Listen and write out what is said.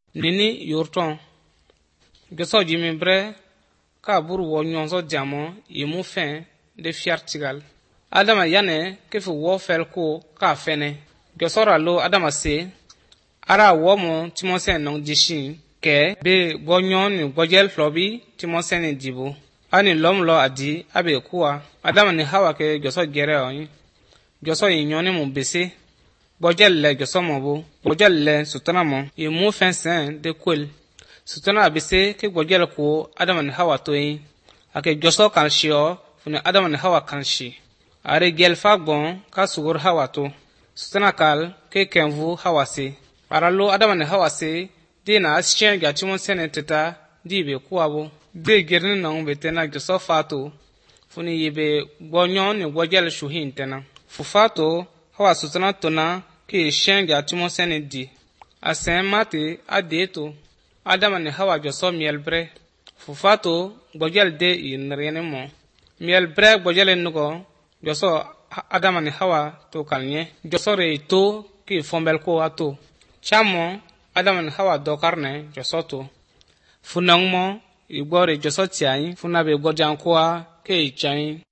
nini yorton geso jimi bre ka buru wo nyonzo diamo yimu fin de fiartigal adama yane ke fu wo fel ko ka fene gesora lo adama se ara wo mo timosen nong dishin ke be gonyon ni gojel flobi timosen ni dibo ani lomlo adi abe kuwa adama ni hawa ke geso gere on geso yinyone mo bese gojel le geso mo bo gojel le sutana mo yimu fin sen de kwel sutana abise ke gojel ko adama ni hawa to yin ake geso kan shio fune adama ni hawa kan shi are gel fagbon ka sugur hawa to sutana kal ke kenvu hawa se paralo adama ni hawa se dina asien ga timon seneteta dibe kuabo de gerni nong betena geso fato fune yibe gonyon ni gojel shuhin tena fu fato hawa sutana tona ke sien ga timon senedi asen mate adeto adama ni hawa geso mielbre fu fato gojel de inrene mo mielbre gojel nugo geso adama ni hawa to kalnye geso re to ke fombel ko ato chamo adama ni hawa dokarne geso to funangmo igbore geso tiai funabe godjan ko ke chai